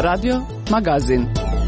Radio Magazin.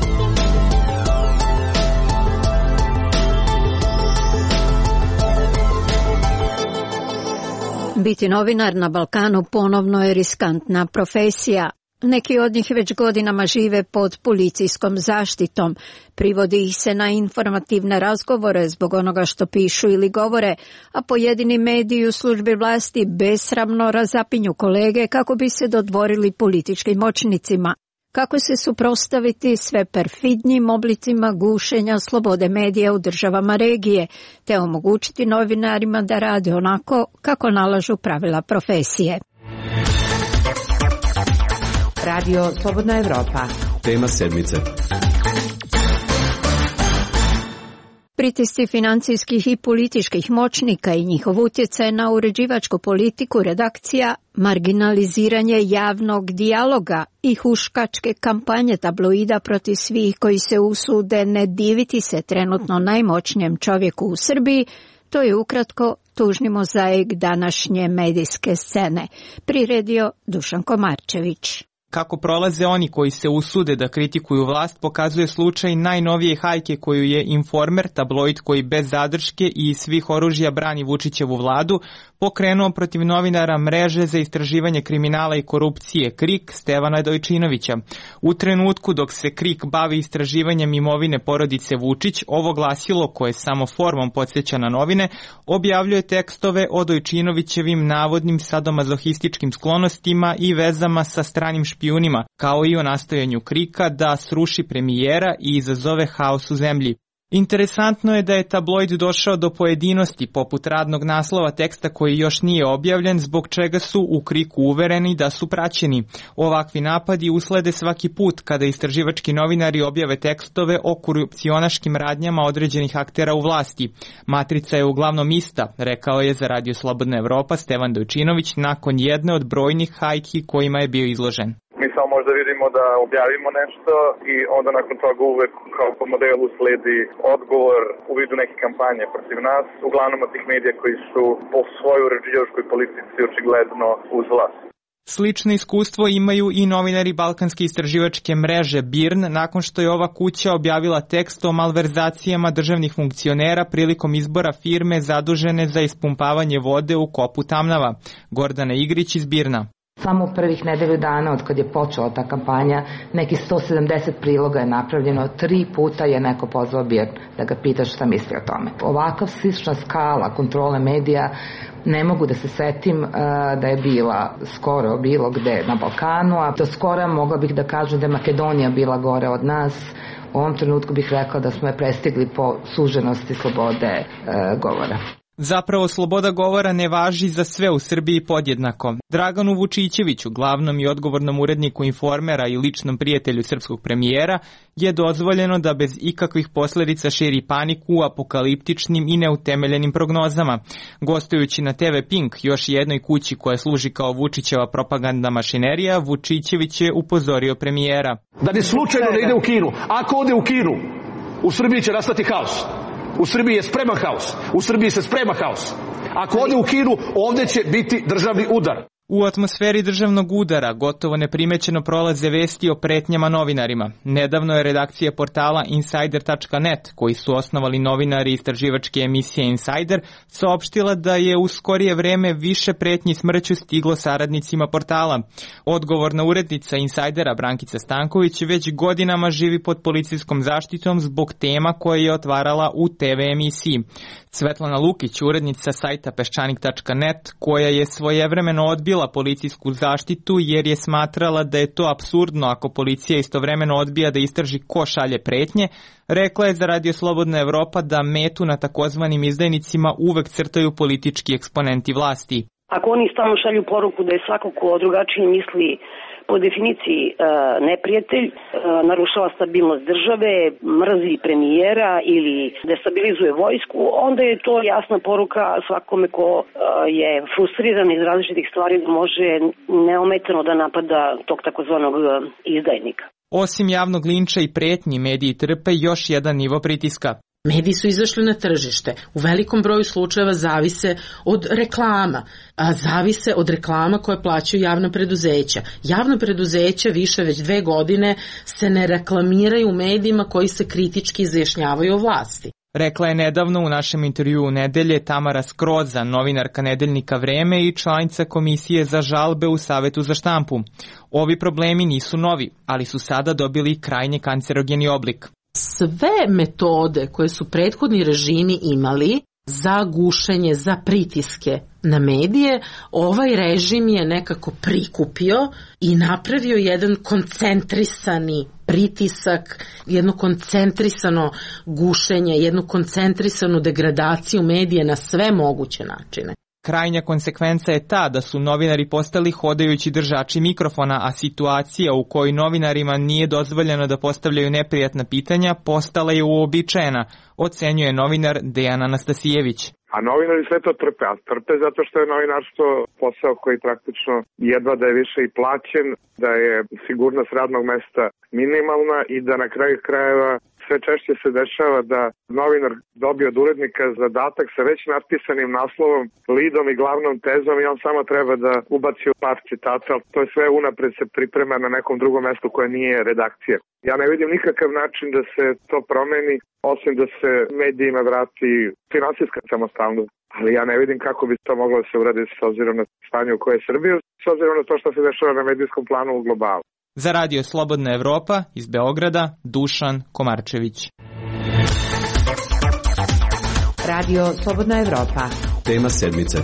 Biti novinar na Balkanu ponovno je riskantna profesija. Neki od njih već godinama žive pod policijskom zaštitom. Privodi ih se na informativne razgovore zbog onoga što pišu ili govore, a pojedini mediji u službi vlasti besramno razapinju kolege kako bi se dodvorili političkim moćnicima. Kako se suprotstaviti sve perfidnijim oblicima gušenja slobode medija u državama regije, te omogućiti novinarima da rade onako kako nalažu pravila profesije. Radio Slobodna Evropa. Tema sedmice. Pritisci financijskih i političkih moćnika i njihov utjecaj na uređivačku politiku redakcija, marginaliziranje javnog dijaloga i huškačke kampanje tabloida protiv svih koji se usude ne diviti se trenutno najmoćnijem čovjeku u Srbiji, to je ukratko tužni mozaik današnje medijske scene, priredio Dušan Komarčević. Kako prolaze oni koji se usude da kritikuju vlast pokazuje slučaj najnovije hajke koju je Informer, tabloid koji bez zadrške i svih oružja brani Vučićevu vladu, pokrenuo protiv novinara Mreže za istraživanje kriminala i korupcije KRIK Stevana Dojčinovića. U trenutku dok se KRIK bavi istraživanjem imovine porodice Vučić, ovo glasilo, koje samo formom podsjeća na novine, objavljuje tekstove o Dojčinovićevim navodnim sadomazohističkim sklonostima i vezama sa stranim špijunima, kao i o nastojanju KRIK-a da sruši premijera i izazove haos u zemlji. Interesantno je da je tabloid došao do pojedinosti poput radnog naslova teksta koji još nije objavljen, zbog čega su u KRIK-u uvereni da su praćeni. Ovakvi napadi uslede svaki put kada istraživački novinari objave tekstove o korupcionaškim radnjama određenih aktera u vlasti. Matrica je uglavnom ista, rekao je za Radio Slobodna Evropa Stevan Dojčinović nakon jedne od brojnih hajki kojima je bio izložen. Mi samo možda vidimo da objavimo nešto i onda nakon toga uvek kao po modelu sledi odgovor u vidu neke kampanje protiv nas, uglavnom od tih medija koji su po svojoj uređivačkoj politici očigledno uz vlast. Slično iskustvo imaju i novinari Balkanske istraživačke mreže BIRN nakon što je ova kuća objavila tekst o malverzacijama državnih funkcionera prilikom izbora firme zadužene za ispumpavanje vode u kopu Tamnava. Gordana Igrić iz BIRN-a. Samo u prvih nedelju dana od kad je počela ta kampanja, neki 170 priloga je napravljeno, 3 puta je neko pozvao BIRN da ga pita šta misli o tome. Ovakav slična skala kontrole medija ne mogu da se setim da je bila skoro bilo gde na Balkanu, a do skora mogla bih da kažem da je Makedonija bila gore od nas. U ovom trenutku bih rekla da smo je prestigli po suženosti slobode govora. Zapravo, sloboda govora ne važi za sve u Srbiji podjednako. Draganu Vučićeviću, glavnom i odgovornom uredniku Informera i ličnom prijatelju srpskog premijera, je dozvoljeno da bez ikakvih posljedica širi paniku u apokaliptičnim i neutemeljenim prognozama. Gostujući na TV Pink, još jednoj kući koja služi kao Vučićeva propagandna mašinerija, Vučićević je upozorio premijera. Da ne slučajno ne ide u Kinu. Ako ode u Kinu, u Srbiji će nastati haos. U Srbiji je spreman haos. U Srbiji se sprema haos. Ako ode u Kinu, ovdje će biti državni udar. U atmosferi državnog udara gotovo neprimećeno prolaze vesti o pretnjama novinarima. Nedavno je redakcija portala Insider.net, koji su osnovali novinari istraživačke emisije Insider, saopštila da je u skorije vreme više pretnji smrću stiglo saradnicima portala. Odgovorna urednica Insidera Brankica Stanković već godinama živi pod policijskom zaštitom zbog tema koje je otvarala u TV emisiji. Svetlana Lukić, urednica sajta Peščanik.net, koja je svojevremeno odbila policijsku zaštitu jer je smatrala da je to apsurdno ako policija istovremeno odbija da istraži ko šalje pretnje, rekla je za Radio Slobodna Evropa da metu na takozvanim izdajnicima uvek crtaju politički eksponenti vlasti. Ako oni stalno šalju poruku da je svako ko drugačije misli po definiciji neprijatelj, narušava stabilnost države, mrzi premijera ili destabilizuje vojsku, onda je to jasna poruka svakome ko je frustriran iz različitih stvari da može neometano da napada tog takozvanog izdajnika. Osim javnog linča i pretnji, mediji trpe još jedan nivo pritiska. Mediji su izašli na tržište. U velikom broju slučajeva zavise od reklama. Zavise od reklama koje plaćaju javna preduzeća. Javna preduzeća više već 2 godine se ne reklamiraju u medijima koji se kritički izjašnjavaju o vlasti. Rekla je nedavno u našem intervjuu u nedelje Tamara Skroza, novinarka nedeljnika Vreme i članica Komisije za žalbe u Savetu za štampu. Ovi problemi nisu novi, ali su sada dobili krajnje kancerogeni oblik. Sve metode koje su prethodni režimi imali za gušenje, za pritiske na medije, ovaj režim je nekako prikupio i napravio jedan koncentrisani pritisak, jedno koncentrisano gušenje, jednu koncentrisanu degradaciju medije na sve moguće načine. Krajnja konsekvenca je ta da su novinari postali hodajući držači mikrofona, a situacija u kojoj novinarima nije dozvoljeno da postavljaju neprijatna pitanja postala je uobičajena, ocenjuje novinar Dejan Anastasijević. A novinari sve to trpe, a trpe zato što je novinarstvo posao koji praktično jedva da je više i plaćen, da je sigurnost radnog mesta minimalna i da na kraju krajeva sve češće se dešava da novinar dobije od urednika zadatak sa već napisanim naslovom, lidom i glavnom tezom i on samo treba da ubaci par citata, ali to je sve unapred se priprema na nekom drugom mestu koje nije redakcija. Ja ne vidim nikakav način da se to promeni, osim da se medijima vrati finansijska samostalnost. Ali ja ne vidim kako bi to moglo da se uradi s obzirom na stanje u koje je Srbija, s obzirom na to što se dešava na medijskom planu u globalu. Za Radio Slobodna Evropa iz Beograda, Dušan Komarčević. Radio Slobodna Evropa. Tema sedmice.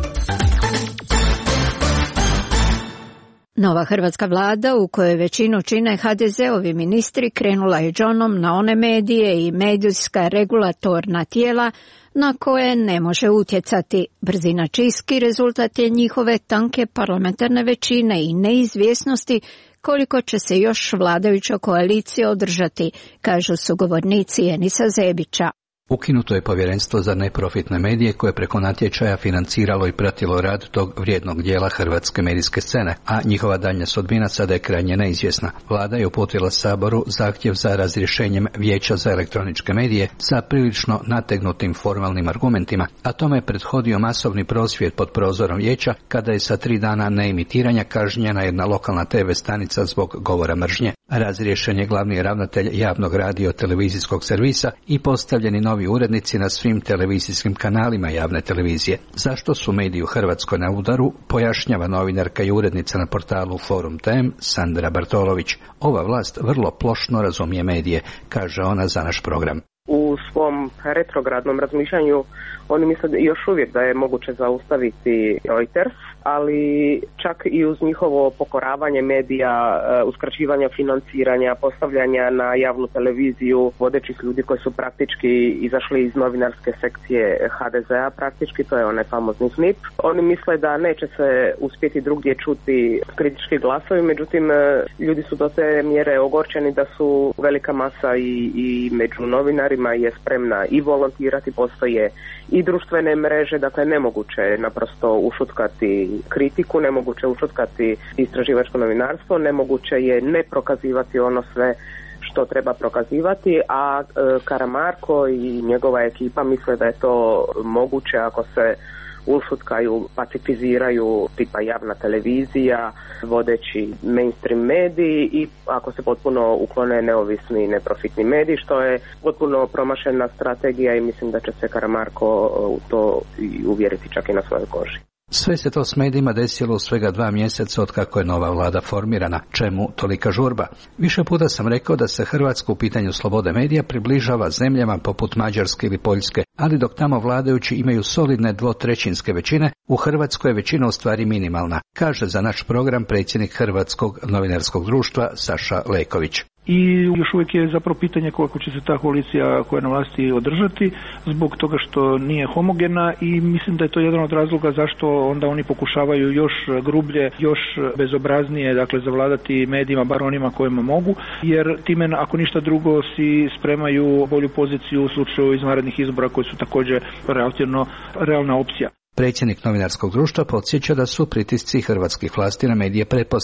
Nova hrvatska vlada, u kojoj većinu čine HDZ-ovi ministri, krenula je džonom na one medije i medijska regulatorna tijela na koje ne može utjecati. Brzina čistki rezultat je njihove tanke parlamentarne većine i neizvjesnosti koliko će se još vladajuća koalicija održati, kažu sugovornici Enisa Zebića. Ukinuto je povjerenstvo za neprofitne medije koje preko natječaja financiralo i pratilo rad tog vrijednog dijela hrvatske medijske scene, a njihova daljnja sudbina sada je krajnje neizvjesna. Vlada je uputila Saboru zahtjev za razrješenjem Vijeća za elektroničke medije sa prilično nategnutim formalnim argumentima, a tome je prethodio masovni prosvjed pod prozorom vijeća kada je sa 3 dana neemitiranja kažnjena jedna lokalna TV stanica zbog govora mržnje. Razriješen je glavni ravnatelj javnog radio-televizijskog servisa i postavljeni novi urednici na svim televizijskim kanalima javne televizije. Zašto su mediji u Hrvatskoj na udaru, pojašnjava novinarka i urednica na portalu Forum TM Sandra Bartolović. Ova vlast vrlo plošno razumije medije, kaže ona za naš program. U svom retrogradnom razmišljanju oni misle još uvijek da je moguće zaustaviti Reuters, ali čak i uz njihovo pokoravanje medija, uskraćivanja financiranja, postavljanja na javnu televiziju vodećih ljudi koji su praktički izašli iz novinarske sekcije HDZ-a, praktički, to je onaj famozni snip. Oni misle da neće se uspjeti drugdje čuti kritički glasovi, međutim ljudi su do te mjere ogorčeni da su velika masa i među novinarima je spremna i volontirati, postoje i društvene mreže, dakle nemoguće je naprosto ušutkati kritiku, nemoguće ušutkati istraživačko novinarstvo, nemoguće je ne prokazivati ono sve što treba prokazivati, a Karamarko i njegova ekipa misle da je to moguće ako se ušutkaju, pacifiziraju tipa javna televizija, vodeći mainstream mediji i ako se potpuno uklone neovisni neprofitni mediji, što je potpuno promašena strategija i mislim da će se Karamarko u to uvjeriti čak i na svojoj koži. Sve se to s medijima desilo u svega 2 mjeseca od kako je nova vlada formirana. Čemu tolika žurba? Više puta sam rekao da se Hrvatska u pitanju slobode medija približava zemljama poput Mađarske ili Poljske, ali dok tamo vladajući imaju solidne 2/3 većine, u Hrvatskoj je većina u stvari minimalna, kaže za naš program predsjednik Hrvatskog novinarskog društva Saša Leković. I još uvijek je zapravo pitanje koliko će se ta koalicija koja je na vlasti održati zbog toga što nije homogena i mislim da je to jedan od razloga zašto onda oni pokušavaju još grublje, još bezobraznije, dakle zavladati medijima, bar onima kojima mogu, jer time ako ništa drugo si spremaju bolju poziciju u slučaju izvanrednih izbora koji su također relativno realna opcija. Predsjednik novinarskog društva podsjeća da su pritisci hrvatskih vlasti na medije prepoznati.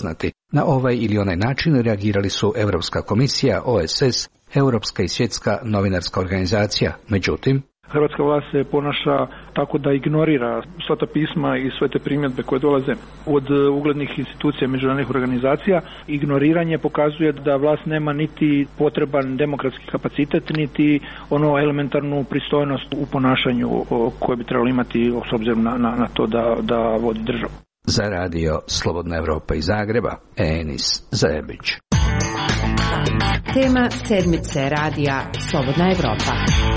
Na ovaj ili onaj način reagirali su Europska komisija, OSS, Europska i svjetska novinarska organizacija. Međutim, hrvatska vlast se ponaša tako da ignorira sva ta pisma i sve te primjedbe koje dolaze od uglednih institucija, međunarodnih organizacija. Ignoriranje pokazuje da vlast nema niti potreban demokratski kapacitet, niti ono elementarnu pristojnost u ponašanju koje bi trebalo imati s obzirom na to da vodi državu. Za radio Slobodna Evropa iz Zagreba, Enis Zajebić. Tema sedmice radija Slobodna Evropa.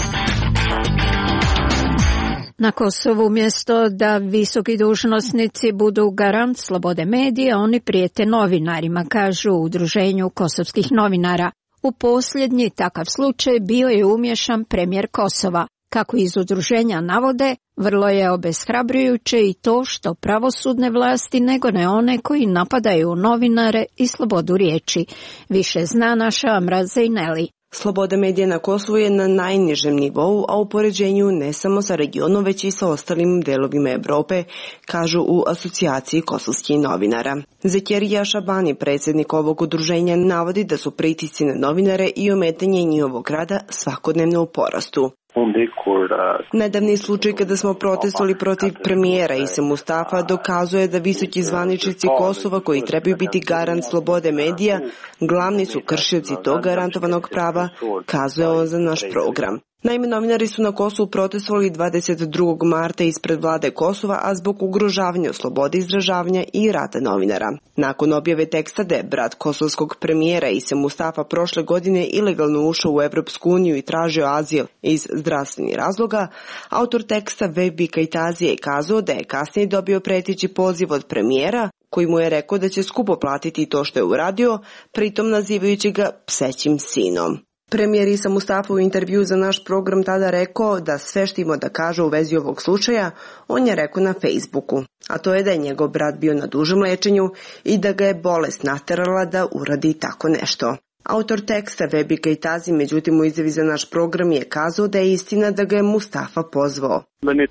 Na Kosovu umjesto da visoki dužnosnici budu garant slobode medija, oni prijete novinarima, kažu u Udruženju kosovskih novinara. U posljednji takav slučaj bio je umješan premijer Kosova. Kako iz udruženja navode, vrlo je obeshrabrujuće i to što pravosudne vlasti nego ne one koji napadaju novinare i slobodu riječi. Više zna naša Amra Zejneli. Sloboda medija na Kosovu je na najnižem nivou, a u poređenju ne samo sa regionom, već i sa ostalim delovima Evrope, kažu u asocijaciji kosovskih novinara. Zekirija Šabani, predsjednik ovog udruženja, navodi da su pritisci na novinare i ometanje njihovog rada svakodnevno u porastu. Nedavni slučaj kada smo protestovali protiv premijera Ise Mustafa dokazuje da visoki zvaničnici Kosova koji trebaju biti garant slobode medija, glavni su kršioci tog garantovanog prava, kazuje on za naš program. Naime, novinari su na Kosovu protestovali 22. marta ispred vlade Kosova, a zbog ugrožavanja slobode izražavanja i rada novinara. Nakon objave teksta da je brat kosovskog premijera Ise Mustafa prošle godine ilegalno ušao u Evropsku uniju i tražio azil iz zdravstvenih razloga, autor teksta Vebi Kajtazije je kazao da je kasnije dobio preteći poziv od premijera, koji mu je rekao da će skupo platiti to što je uradio, pritom nazivajući ga psećim sinom. Premijer Isa Mustafa u intervju za naš program tada rekao da sve što ima da kaže u vezi ovog slučaja, on je rekao na Facebooku, a to je da je njegov brat bio na dužem lečenju i da ga je bolest naterala da uradi tako nešto. Autor teksta Vebi Kajtazi, međutim u izjavi za naš program je kazao da je istina da ga je Mustafa pozvao.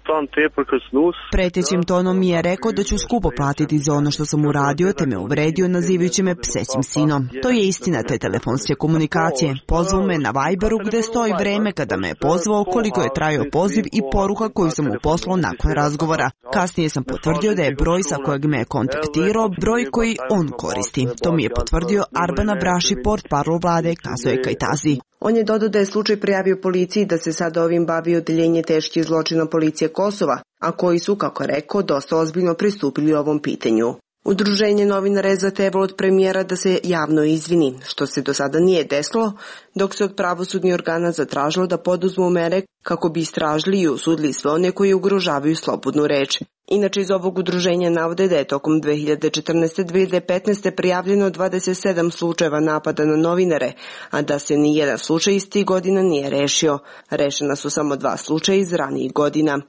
Pretećim tonom mi je rekao da ću skupo platiti za ono što sam uradio, te me uvredio nazivajući me psećim sinom. To je istina te telefonske komunikacije. Pozvao me na Viberu gde stoji vreme kada me je pozvao, koliko je trajao poziv i poruka koju sam mu poslao nakon razgovora. Kasnije sam potvrdio da je broj sa kojeg me je kontaktirao broj koji on koristi. To mi je potvrdio Arbana Braši, portparol vlade, kazuje Kajtazi. On je dodao da je slučaj prijavio policiji, da se sada ovim bavi odeljenje teških zločina policije Kosova, a koji su, kako rekao, dosta ozbiljno pristupili ovom pitanju. Udruženje novinara je zahtevalo od premijera da se javno izvini, što se do sada nije desilo, dok se od pravosudnih organa zatražilo da poduzmu mere kako bi istražili i osudili sve one koji ugrožavaju slobodnu reč. Inače, iz ovog udruženja navode da je tokom 2014-2015 prijavljeno 27 slučajeva napada na novinare, a da se ni jedan slučaj iz tih godina nije rešio. Rešena su samo 2 slučaja iz ranijih godina.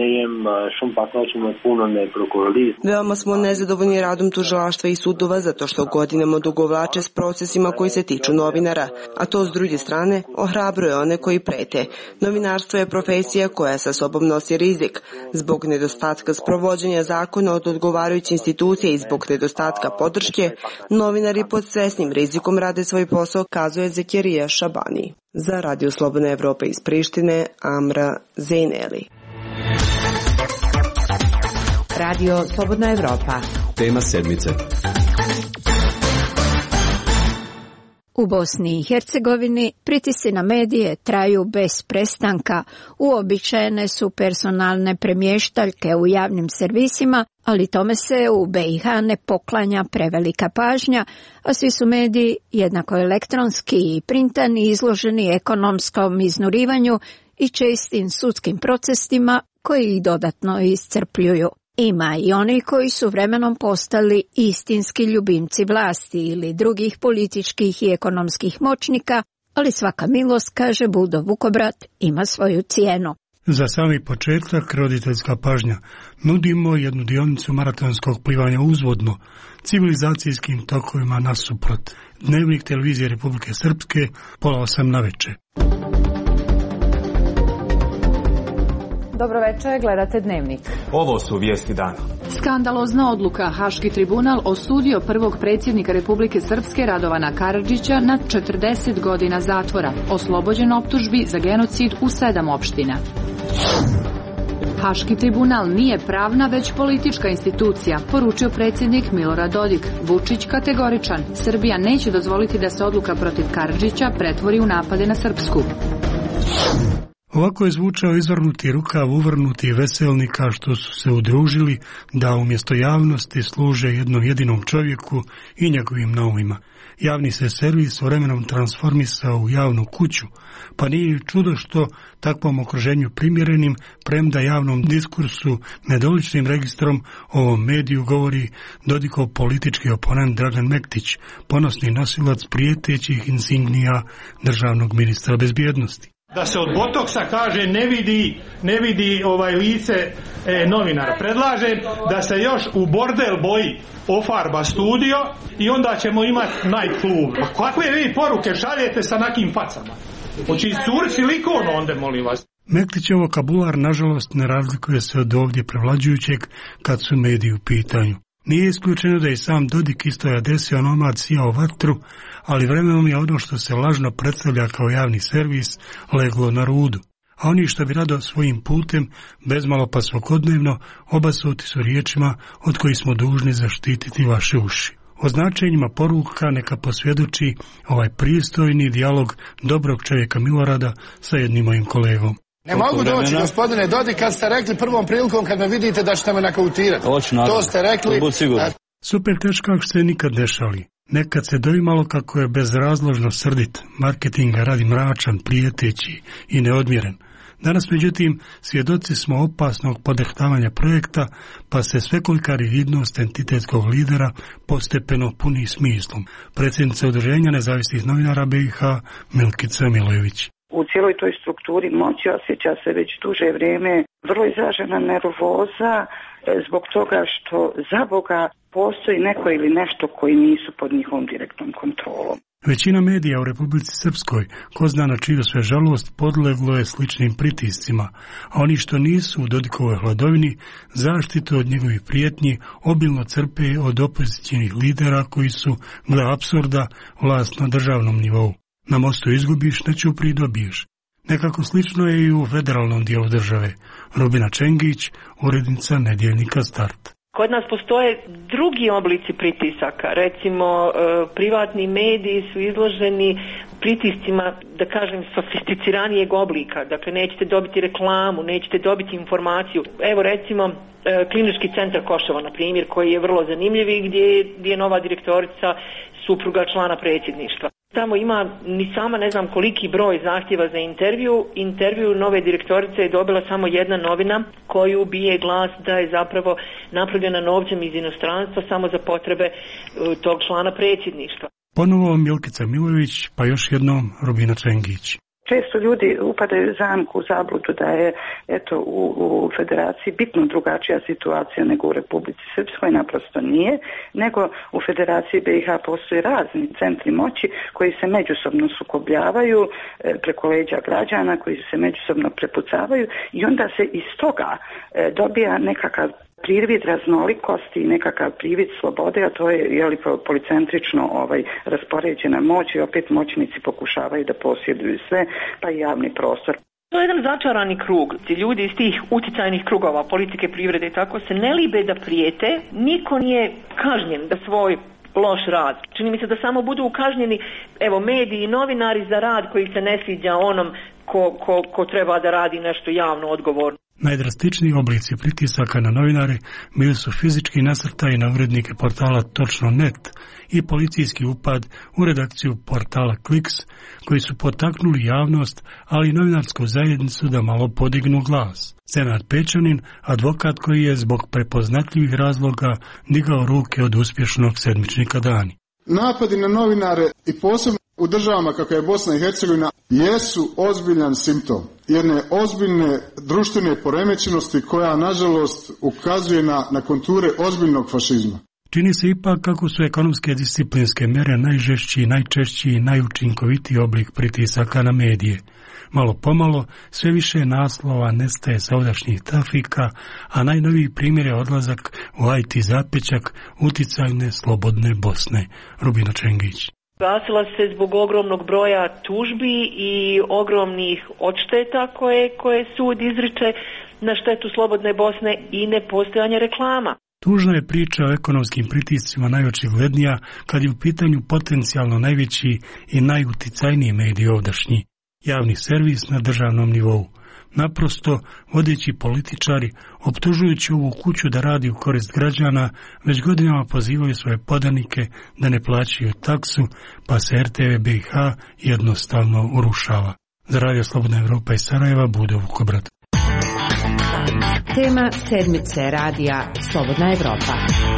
Veoma smo nezadovoljni radom tužilaštva i sudova zato što godinama odugovlače s procesima koji se tiču novinara, a to s druge strane ohrabruje one koji prete. Novinarstvo je profesija koja sa sobom nosi rizik. Zbog nedostatka sprovođenja zakona od odgovarajuće institucije i zbog nedostatka podrške, novinari pod stresnim rizikom rade svoj posao, kazuje Zekirija Šabani. Za Radio Slobodna Evropa iz Prištine, Amra Zejneli. Radio Slobodna Evropa. Tema sedmice. U Bosni i Hercegovini pritisci na medije traju bez prestanka. Uobičajene su personalne premještaljke u javnim servisima, ali tome se u BiH ne poklanja prevelika pažnja, a svi su mediji, jednako elektronski i printani, izloženi ekonomskom iznurivanju i čestim sudskim procesima koji ih dodatno iscrpljuju. Ima i oni koji su vremenom postali istinski ljubimci vlasti ili drugih političkih i ekonomskih moćnika, ali svaka milost, kaže Budo Vukobrat, ima svoju cijenu. Za sami početak roditeljska pažnja. Nudimo jednu dionicu maratonskog plivanja uzvodno, civilizacijskim tokovima nasuprot. Dnevnik televizije Republike Srpske, 7:30 navečer. Dobro večer, gledate Dnevnik. Ovo su vijesti dana. Skandalozna odluka. Haški tribunal osudio prvog predsjednika Republike Srpske Radovana Karadžića na 40 godina zatvora. Oslobođen optužbi za genocid u 7 opština. Haški tribunal nije pravna, već politička institucija, poručio predsjednik Milorad Dodik. Vučić kategoričan. Srbija neće dozvoliti da se odluka protiv Karadžića pretvori u napade na Srpsku. Ovako je zvučao izvrnuti rukav uvrnuti veselnika što su se udružili da umjesto javnosti služe jednom jedinom čovjeku i njegovim naumima. Javni se servis vremenom transformisao u javnu kuću, pa nije čudo što takvom okruženju primjerenim, premda javnom diskursu nedoličnim registrom ovom mediju govori Dodikov politički oponent Dragan Mektić, ponosni nosilac prijetećih insignija državnog ministra bezbjednosti. Da se od botoksa kaže ne vidi lice novinara. Predlažem da se još u bordel boji ofarba studio i onda ćemo imati night klub. A kakve vi poruke šaljete sa nakim facama? Hoće iscuri silikon onda, molim vas. Mektićev vokabular nažalost ne razlikuje se od ovdje prevlađujućeg kad su mediji u pitanju. Nije isključeno da je sam Dodik isto adresio onomad sijao vatru, ali vremenom je ono što se lažno predstavlja kao javni servis leglo na rudu. A oni što bi rado svojim putem, bezmalo pa svakodnevno, obasuti su riječima od kojih smo dužni zaštititi vaše uši. O značenjima poruka neka posvjedoči ovaj pristojni dijalog dobrog čovjeka Milorada sa jednim mojim kolegom. Ne mogu doći, gospodine Dodik, kad ste rekli prvom prilikom kad me vidite da ćete me nakautirati. To ste rekli. Super teškak se nikad ne šali. Nekad se doimalo kako je bezrazložno srdit, marketinga radi mračan, prijeteći i neodmjeren. Danas, međutim, svjedoci smo opasnog podehtavanja projekta, pa se svekolika rigidnost entitetskog lidera postepeno puni smislom. Predsjednica Udruženja nezavisnih novinara BiH Milkica Milojević. U cijeloj toj strukturi moći osjeća se već duže vrijeme vrlo izražena nervoza zbog toga što za Boga postoji neko ili nešto koji nisu pod njihovom direktnom kontrolom. Većina medija u Republici Srpskoj, ko zna na čiju sve žalost, podleglo je sličnim pritiscima, a oni što nisu u Dodikovoj hladovini, zaštitu od njegovih prijetnji obilno crpe od opozicijnih lidera koji su, gle apsurda, vlast na državnom nivou. Na mostu izgubiš, na Ćupriji dobiješ. Nekako slično je i u federalnom dijelu države. Rubina Čengić, urednica nedjeljnika Start. Kod nas postoje drugi oblici pritisaka, recimo privatni mediji su izloženi pritiscima, da kažem, sofisticiranijeg oblika, dakle nećete dobiti reklamu, nećete dobiti informaciju. Evo recimo Klinički centar Koševo, na primjer, koji je vrlo zanimljiv i gdje je nova direktorica supruga člana predsjedništva. Tamo ima ni sama ne znam koliki broj zahtjeva za intervju nove direktorice je dobila samo jedna novina koju bije glas da je zapravo napravljena novcem iz inostranstva samo za potrebe tog člana predsjedništva. Ponovo Milkica Milojević, pa još jednom Rubina Čengić. Često ljudi upadaju u zamku, u zabludu da je u federaciji bitno drugačija situacija nego u Republici Srpskoj, naprosto nije, nego u federaciji BiH postoje razni centri moći koji se međusobno sukobljavaju preko leđa građana, koji se međusobno prepucavaju i onda se iz toga dobija nekakav privid raznolikosti i nekakav privid slobode, a to je policentrično raspoređena moć i opet moćnici pokušavaju da posjeduju sve, pa i javni prostor. To je jedan začarani krug. Ljudi iz tih utjecajnih krugova, politike, privrede i tako se ne libe da prijete, niko nije kažnjen da svoj loš rad. Čini mi se da samo budu kažnjeni mediji i novinari za rad koji se ne sviđa onom ko treba da radi nešto javno odgovorno. Najdrastičniji oblici pritisaka na novinare bili su fizički nasrtaji na urednike portala Točno.net i policijski upad u redakciju portala Kliks, koji su potaknuli javnost, ali i novinarsku zajednicu da malo podignu glas. Senad Pečanin, advokat koji je zbog prepoznatljivih razloga digao ruke od uspješnog sedmičnika Dani. Napadi na novinare i posebno u državama kako je Bosna i Hercegovina jesu ozbiljan simptom jedne ozbiljne društvene poremećenosti koja nažalost ukazuje na konture ozbiljnog fašizma. Čini se ipak kako su ekonomske disciplinske mere najžešći, najčešći i najučinkovitiji oblik pritisaka na medije. Malo pomalo sve više naslova nestaje sa ovdašnjih trafika, a najnoviji primjer je odlazak u IT zapećak uticajne slobodne Bosne. Rubina Čengić. Gasila se zbog ogromnog broja tužbi i ogromnih odšteta koje sud izriče na štetu slobodne Bosne i nepostojanja reklama. Tužna je priča o ekonomskim pritiscima najočiglednija kad je u pitanju potencijalno najveći i najuticajniji medij ovdašnji, javni servis na državnom nivou. Naprosto, vodeći političari, optužujući ovu kuću da radi u korist građana, već godinama pozivaju svoje podanike da ne plaćaju taksu, pa se RTV BiH jednostavno urušava. Za Radio Slobodna Evropa iz Sarajeva, Bude Vukobrad. Tema sedmice radija Slobodna Evropa.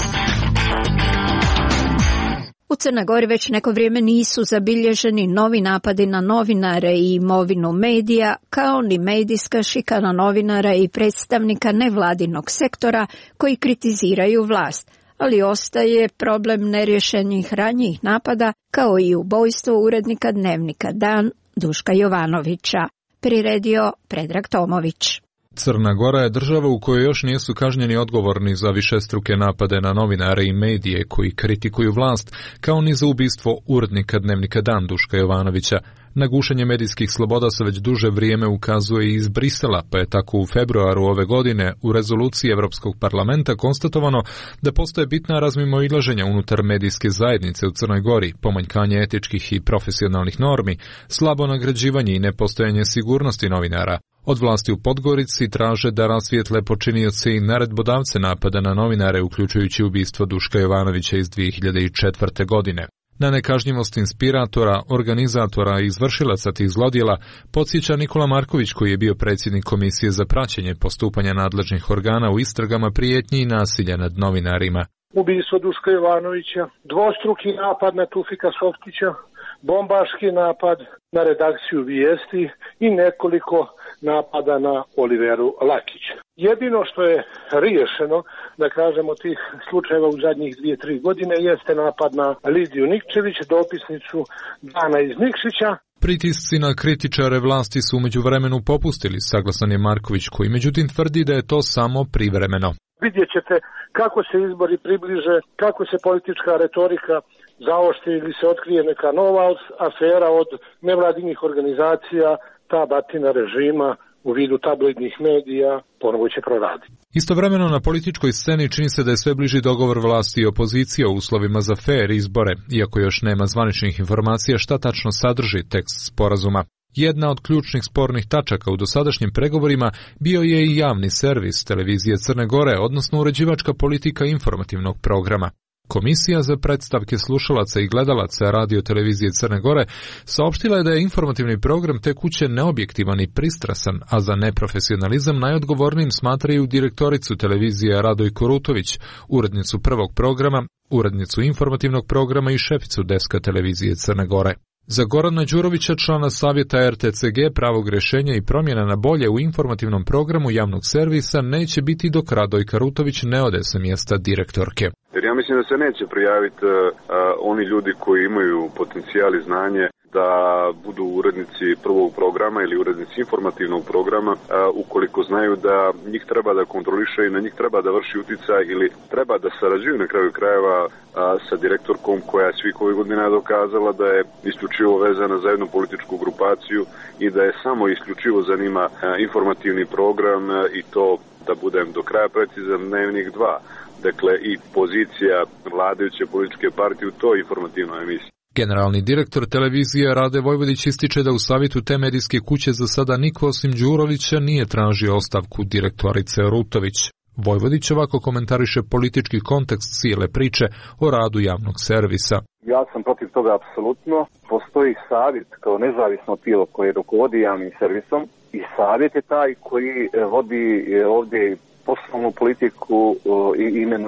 U Crnoj Gori već neko vrijeme nisu zabilježeni novi napadi na novinare i imovinu medija, kao ni medijska šikana novinara i predstavnika nevladinog sektora koji kritiziraju vlast, ali ostaje problem nerješenih ranjih napada, kao i ubojstvo urednika dnevnika Dan Duška Jovanovića, priredio Predrag Tomović. Crna Gora je država u kojoj još nisu kažnjeni odgovorni za višestruke napade na novinare i medije koji kritikuju vlast, kao ni za ubistvo urednika dnevnika Dan Duška Jovanovića. Na gušenje medijskih sloboda se već duže vrijeme ukazuje i iz Brisela, pa je tako u februaru ove godine u rezoluciji Europskog parlamenta konstatovano da postoje bitna razmimoilaženja unutar medijske zajednice u Crnoj Gori, pomanjkanje etičkih i profesionalnih normi, slabo nagrađivanje i nepostojanje sigurnosti novinara. Od vlasti u Podgorici traže da rasvijetle počinioce i naredbodavce napada na novinare, uključujući ubistvo Duška Jovanovića iz 2004. godine. Na nekažnjivost inspiratora, organizatora i izvršilaca tih zlodjela podsjeća Nikola Marković, koji je bio predsjednik Komisije za praćenje postupanja nadležnih organa u istragama prijetnji i nasilja nad novinarima. Ubistvo Duška Jovanovića, dvostruki napad na Tufika Softića, bombaški napad na redakciju Vijesti i nekoliko napada na Oliveru Lakića. Jedino što je riješeno, da kažemo, tih slučajeva u zadnjih 2-3 godine jeste napad na Lidiju Nikčević, dopisnicu Dana iz Nikšića. Pritisci na kritičare vlasti su umeđu vremenu popustili, saglasan je Marković, koji međutim tvrdi da je to samo privremeno. Vidjet ćete kako se izbori približe, kako se politička retorika zaoštri ili se otkrije neka nova afera od nevladinih organizacija, ta batina režima u vidu tabloidnih medija ponovo će proraditi. Istovremeno na političkoj sceni čini se da je sve bliži dogovor vlasti i opozicije o uslovima za fer izbore, iako još nema zvaničnih informacija šta tačno sadrži tekst sporazuma. Jedna od ključnih spornih tačaka u dosadašnjim pregovorima bio je i javni servis televizije Crne Gore, odnosno uređivačka politika informativnog programa. Komisija za predstavke slušalaca i gledalaca radio televizije Crne Gore saopštila je da je informativni program te kuće neobjektivan i pristrasan, a za neprofesionalizam najodgovornijim smatraju direktoricu televizije Radojku Rutović, urednicu prvog programa, urednicu informativnog programa i šeficu deska televizije Crne Gore. Za Gorana Đurovića, člana savjeta RTCG, pravog rješenja i promjena na bolje u informativnom programu javnog servisa neće biti dok Radojka Rutović ne ode sa mjesta direktorke. Jer ja mislim da se neće prijaviti oni ljudi koji imaju potencijal i znanje da budu urednici prvog programa ili urednici informativnog programa ukoliko znaju da njih treba da kontroliše i na njih treba da vrši utjecaj ili treba da sarađuju na kraju krajeva sa direktorkom koja je svih ovih godina dokazala da je isključivo vezana za jednu političku grupaciju i da je samo isključivo zanima informativni program i to, da budem do kraja precizan, Dnevnik 2. Dakle, i pozicija vladajuće političke partije u toj informativnoj emisiji. Generalni direktor televizije Rade Vojvodić ističe da u savjetu te medijske kuće za sada niko osim Đurovića nije tražio ostavku direktorice Rutović. Vojvodić ovako komentariše politički kontekst cijele priče o radu javnog servisa. Ja sam protiv toga apsolutno. Postoji savjet kao nezavisno tijelo koje rukovodi javnim servisom i savjet je taj koji vodi ovdje poslovnu politiku i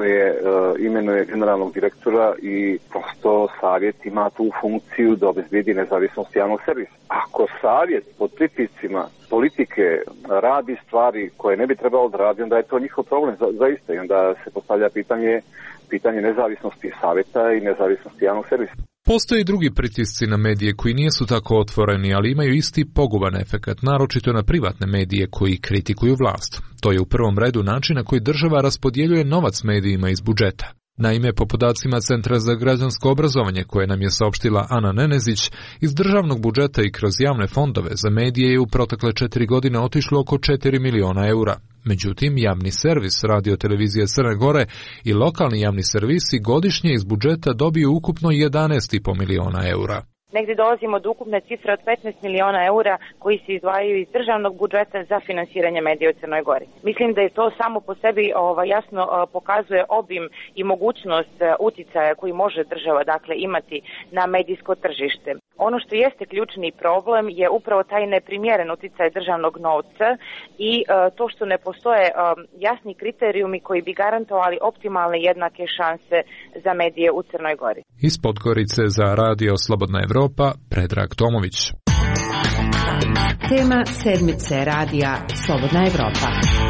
imenuje generalnog direktora i prosto savjet ima tu funkciju da obezbedi nezavisnost javnog servisa. Ako savjet pod pritiscima politike radi stvari koje ne bi trebalo da radi, onda je to njihov problem zaista i onda se postavlja pitanje pitanje nezavisnosti savjeta i nezavisnosti javnog servisa. Postoje i drugi pritisci na medije koji nisu tako otvoreni, ali imaju isti poguban efekat, naročito na privatne medije koji kritikuju vlast. To je u prvom redu način na koji država raspodjeljuje novac medijima iz budžeta. Naime, po podacima Centra za građansko obrazovanje koje nam je saopštila Ana Nenezić, iz državnog budžeta i kroz javne fondove za medije je u protekle 4 godine otišlo oko 4 miliona eura. Međutim, javni servis Radio televizije Crne Gore i lokalni javni servisi godišnje iz budžeta dobiju ukupno 11,5 miliona eura. Negdje dolazimo do ukupne cifre od 15 miliona eura koji se izdvajaju iz državnog budžeta za finansiranje medija u Crnoj Gori. Mislim da je to samo po sebi jasno pokazuje obim i mogućnost uticaja koji može država imati na medijsko tržište. Ono što jeste ključni problem je upravo taj neprimjeren uticaj državnog novca i to što ne postoje jasni kriterijumi koji bi garantovali optimalne jednake šanse za medije u Crnoj Gori. Iz Podgorice za Radio Slobodna Evropa, Predrag Tomović. Tema sedmice radija Slobodna Evropa.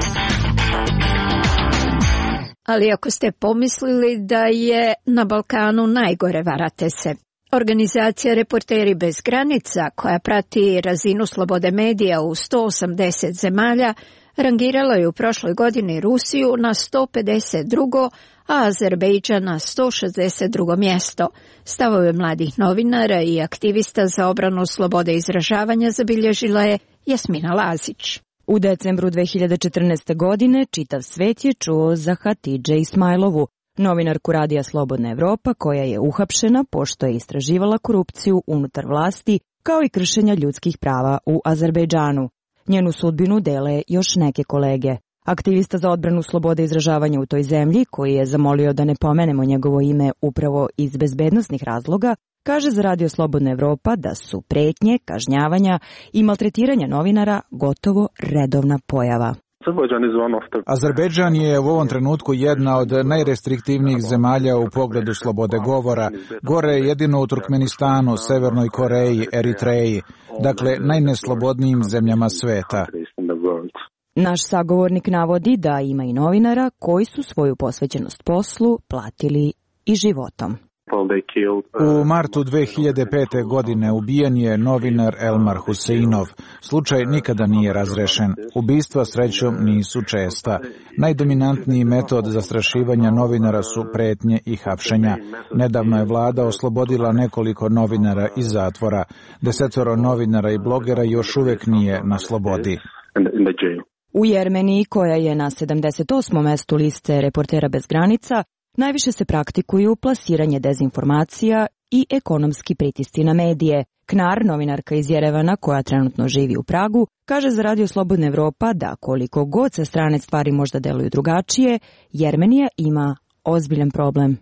Ali ako ste pomislili da je na Balkanu najgore, varate se. Organizacija Reporteri bez granica, koja prati razinu slobode medija u 180 zemalja, rangirala je u prošloj godini Rusiju na 152. a Azerbejdžan na 162. mjesto. Stavove mladih novinara i aktivista za obranu slobode izražavanja zabilježila je Jasmina Lazić. U decembru 2014. godine čitav svet je čuo za Hatidže Ismailovu, novinarku Radija Slobodna Evropa koja je uhapšena pošto je istraživala korupciju unutar vlasti kao i kršenja ljudskih prava u Azerbejdžanu. Njenu sudbinu dele još neke kolege. Aktivista za odbranu slobode izražavanja u toj zemlji, koji je zamolio da ne pomenemo njegovo ime upravo iz bezbednosnih razloga, kaže za Radio Slobodna Evropa da su pretnje, kažnjavanja i maltretiranja novinara gotovo redovna pojava. Azerbejdžan je u ovom trenutku jedna od najrestriktivnijih zemalja u pogledu slobode govora. Gore je jedino u Turkmenistanu, Severnoj Koreji, Eritreji, dakle najneslobodnijim zemljama sveta. Naš sagovornik navodi da ima i novinara koji su svoju posvećenost poslu platili i životom. U martu 2005. godine ubijen je novinar Elmar Huseinov. Slučaj nikada nije razrešen. Ubistva srećom nisu česta. Najdominantniji metod zastrašivanja novinara su pretnje i hapšenja. Nedavno je vlada oslobodila nekoliko novinara iz zatvora. 10 novinara i blogera još uvijek nije na slobodi. U Jermeniji, koja je na 78. mestu liste Reportera bez granica, najviše se praktikuju plasiranje dezinformacija i ekonomski pritisci na medije. Knar, novinarka iz Jerevana koja trenutno živi u Pragu, kaže za Radio Slobodna Evropa da koliko god sa strane stvari možda deluju drugačije, Jermenija ima ozbiljan problem.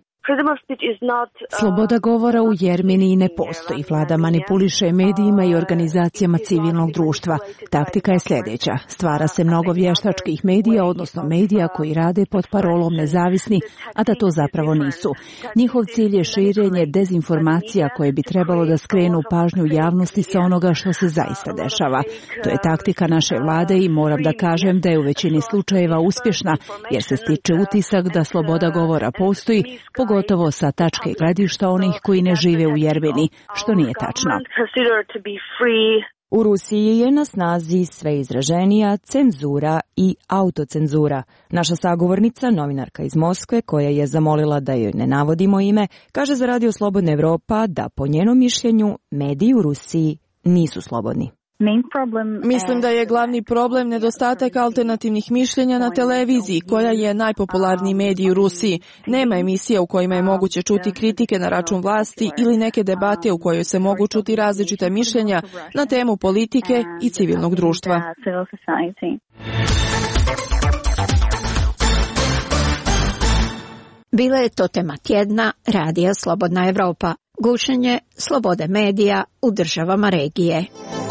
Sloboda govora u Jermeniji ne postoji. Vlada manipuliše medijima i organizacijama civilnog društva. Taktika je sljedeća. Stvara se mnogo vještačkih medija, odnosno medija koji rade pod parolom nezavisni, a da to zapravo nisu. Njihov cilj je širenje dezinformacija koje bi trebalo da skrenu pažnju javnosti sa onoga što se zaista dešava. To je taktika naše vlade i moram da kažem da je u većini slučajeva uspješna, jer se stiče utisak da sloboda govora postoji, pogotovo sa tačke gledišta onih koji ne žive u Jermeni, što nije tačno. U Rusiji je na snazi sve izraženija cenzura i autocenzura. Naša sagovornica, novinarka iz Moskve, koja je zamolila da joj ne navodimo ime, kaže za Radio Slobodna Evropa da po njenom mišljenju mediji u Rusiji nisu slobodni. Mislim da je glavni problem nedostatak alternativnih mišljenja na televiziji, koja je najpopularniji medij u Rusiji. Nema emisija u kojima je moguće čuti kritike na račun vlasti ili neke debate u kojoj se mogu čuti različita mišljenja na temu politike i civilnog društva. Bila je to tema tjedna Radija Slobodna Evropa, gušenje slobode medija u državama regije.